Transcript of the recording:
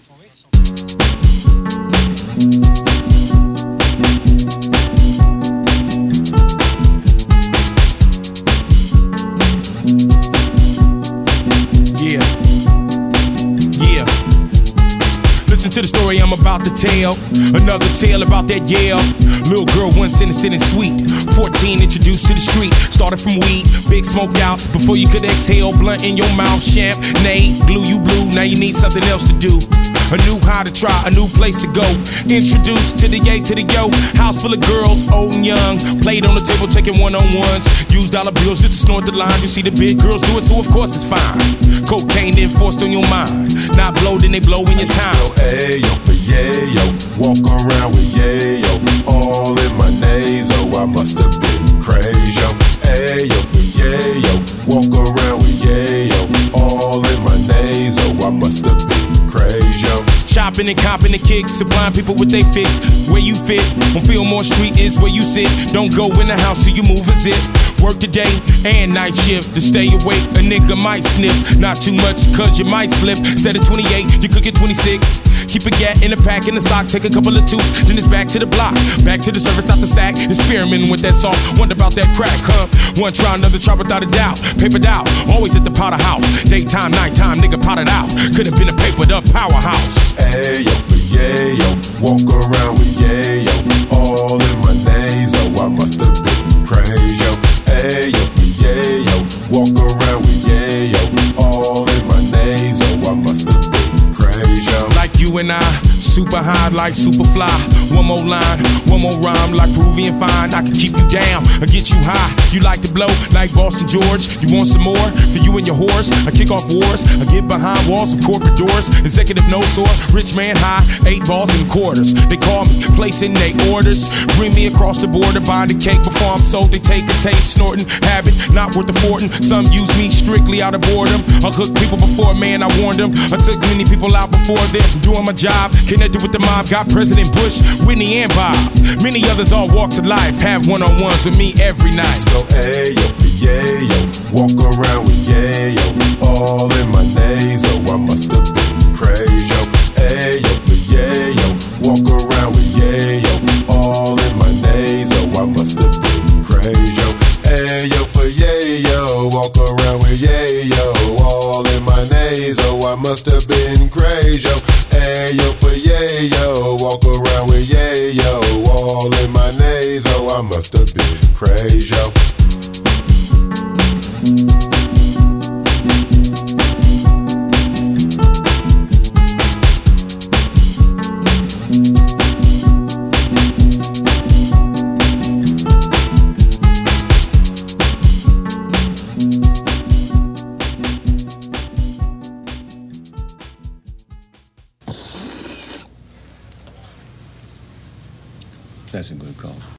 Yeah. Listen to the story I'm about to tell. Another tale about that Yale. Little girl once innocent and sweet. 14 introduced to the street. Started from weed, big smoke outs. Before you could exhale, blunt in your mouth. Champagne, glue you blue. Now you need something else to do. A new high to try, a new place to go. Introduced to the yay, to the yo. House full of girls, old and young. Played on the table, taking one-on-ones. Used dollar bills just to snort the lines. You see the big girls do it, so of course it's fine. Cocaine then forced on your mind. Not blow, then they blow in your time. Ayo for yayo, walk around with yayo, all in my nasal. I must have been crazy. Ayo for yayo, walk around with yayo, all in my nasal. I must have been crazy. Chopping and copping the kicks, supplying people with they fix. Where you fit, on Fillmore Street is where you sit. Don't go in the house till you move a zip. Work the day and night shift. To stay awake, a nigga might sniff. Not too much, cause you might slip. Instead of 28, you could get 26. Keep a gat in a pack, in the sock, take a couple of toots. Then it's back to the block, back to the service out the sack. Experimenting with that salt, wonder about that crack, huh? One try, another try without a doubt. Papered out, always at the Potter House. Daytime, nighttime, nigga potted out. Could've been a papered up powerhouse. Ayo for yayo, walk around with yayo, all in my nasal. I must have been crazy. Ayo for yayo, walk around with yayo, all in my nasal. I must have been crazy. Like you and I, super high like Superfly. One more line, one more rhyme like Peruvian fine. I can keep you down or get you high. You like to blow like Boston George. You want some more for you and your horse? I kick off wars, I get behind walls of corporate doors. Executive no sore, rich man high, 8 balls and quarters. They call me, placing they orders. Bring me across the border, buy the cake before I'm sold. They take a taste, snorting, habit, not worth affording. Some use me strictly out of boredom. I hook people before, man, I warned them. I took many people out before them. Doing my job, connected with the mob. Got President Bush, Whitney and Bob. Many others all walks of life. Have one-on-ones with me every night. Go ayo for yayo, walk around with yayo, all in my nasal. I must have been crazy. Ayo for yayo, walk around with yayo, all in my nasal. I must have been crazy. Ayo for yayo, walk around with yayo, all in my nasal. I must have been crazy. Ayo for yayo, walk around with yayo, all in my nasal. I must have been crazy. That's a good call.